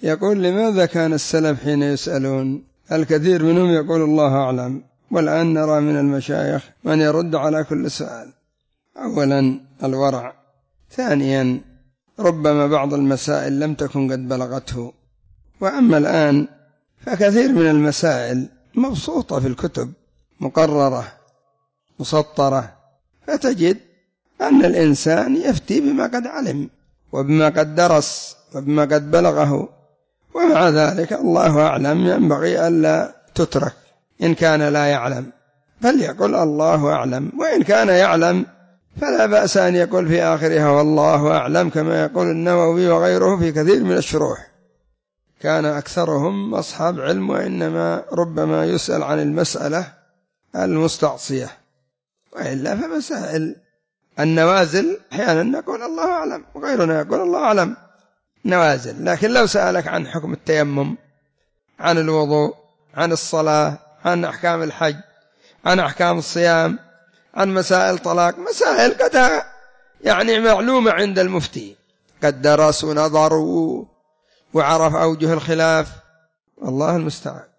يقول: لماذا كان السلف حين يسألون الكثير منهم يقول الله أعلم، والآن نرى من المشايخ من يرد على كل سؤال؟ أولا الورع، ثانيا ربما بعض المسائل لم تكن قد بلغته، وأما الآن فكثير من المسائل مبسوطة في الكتب مقررة مسطرة، فتجد أن الإنسان يفتي بما قد علم وبما قد درس وبما قد بلغه، ومع ذلك الله أعلم ينبغي ألا تترك. إن كان لا يعلم فليقل الله أعلم، وإن كان يعلم فلا بأس أن يقول في آخرها والله أعلم، كما يقول النووي وغيره في كثير من الشروح. كان أكثرهم أصحاب علم، وإنما ربما يسأل عن المسألة المستعصية، وإلا فمسائل النوازل أحيانا نقول الله أعلم وغيرنا يقول الله أعلم نوازل. لكن لو سألك عن حكم التيمم، عن الوضوء، عن الصلاة، عن أحكام الحج، عن أحكام الصيام، عن مسائل طلاق، مسائل قد يعني معلومة عند المفتي، قد درس ونظر وعرف أوجه الخلاف، الله المستعان.